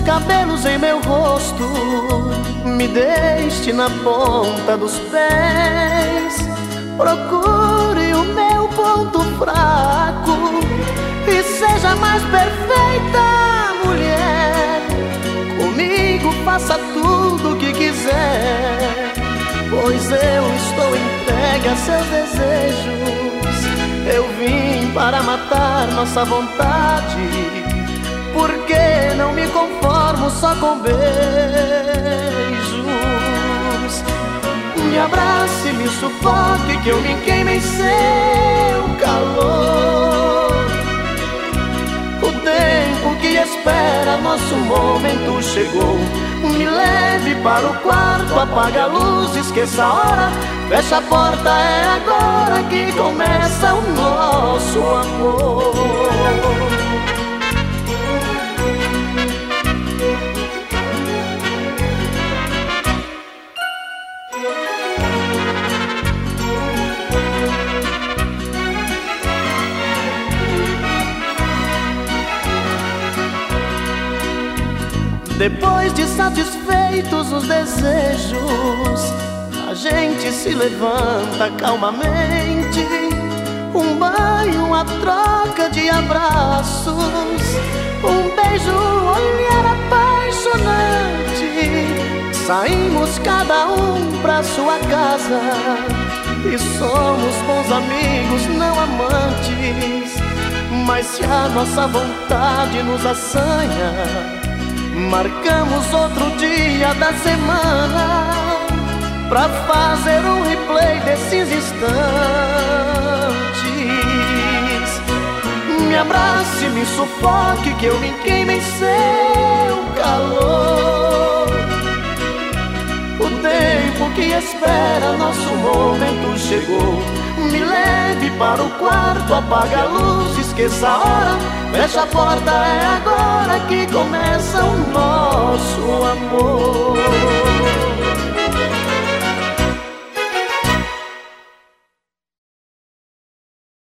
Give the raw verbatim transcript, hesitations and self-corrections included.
cabelos em meu rosto, me deixe na ponta dos pés. Procure o meu ponto fraco e seja mais perfeita, mulher. Comigo faça tudo o que quiser, pois eu estou entregue a seus desejos. Eu vim para matar nossa vontade, porque não me conformo só com beijos. Me abrace, me sufoque, que eu me queime em seu calor. O tempo que espera nosso momento chegou. Me leve para o quarto, apaga a luz, esqueça a hora, fecha a porta, é agora que começa o nosso amor. Depois de satisfeitos os desejos, a gente se levanta calmamente. Um banho, uma troca de abraços, um beijo, um olhar apaixonante. Saímos cada um pra sua casa e somos bons amigos, não amantes. Mas se a nossa vontade nos assanha, marcamos outro dia da semana pra fazer um replay desses instantes. Me abrace, me sufoque, que eu me queime em seu calor. O tempo que espera nosso momento chegou. Me leve para o quarto, apaga a luz, esqueça a hora, fecha a porta, é agora que começa o nosso amor.